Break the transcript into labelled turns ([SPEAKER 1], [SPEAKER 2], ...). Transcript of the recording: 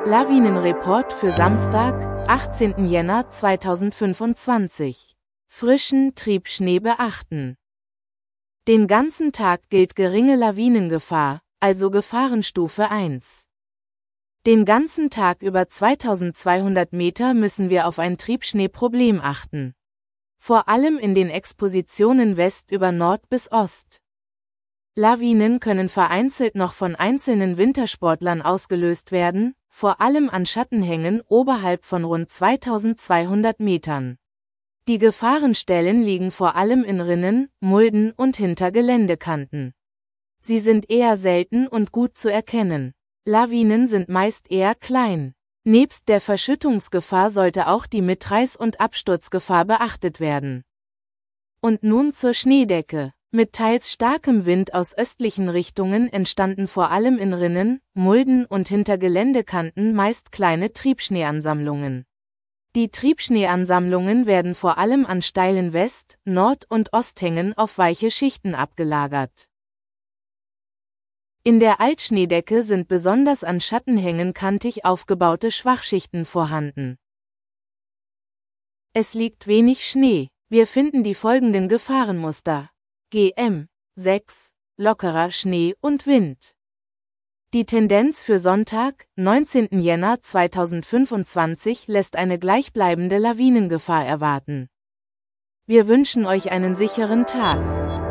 [SPEAKER 1] Lawinenreport für Samstag, 18. Jänner 2025. Frischen Triebschnee beachten. Den ganzen Tag gilt geringe Lawinengefahr, also Gefahrenstufe 1. Den ganzen Tag über 2200 Meter müssen wir auf ein Triebschneeproblem achten. Vor allem in den Expositionen West über Nord bis Ost. Lawinen können vereinzelt noch von einzelnen Wintersportlern ausgelöst werden, vor allem an Schattenhängen oberhalb von rund 2200 Metern. Die Gefahrenstellen liegen vor allem in Rinnen, Mulden und hinter Geländekanten. Sie sind eher selten und gut zu erkennen. Lawinen sind meist eher klein. Nebst der Verschüttungsgefahr sollte auch die Mitreiß- und Absturzgefahr beachtet werden. Und nun zur Schneedecke. Mit teils starkem Wind aus östlichen Richtungen entstanden vor allem in Rinnen, Mulden und hinter Geländekanten meist kleine Triebschneeansammlungen. Die Triebschneeansammlungen werden vor allem an steilen West-, Nord- und Osthängen auf weiche Schichten abgelagert. In der Altschneedecke sind besonders an Schattenhängen kantig aufgebaute Schwachschichten vorhanden. Es liegt wenig Schnee. Wir finden die folgenden Gefahrenmuster. GM 6, lockerer Schnee und Wind. Die Tendenz für Sonntag, 19. Jänner 2025 lässt eine gleichbleibende Lawinengefahr erwarten. Wir wünschen euch einen sicheren Tag.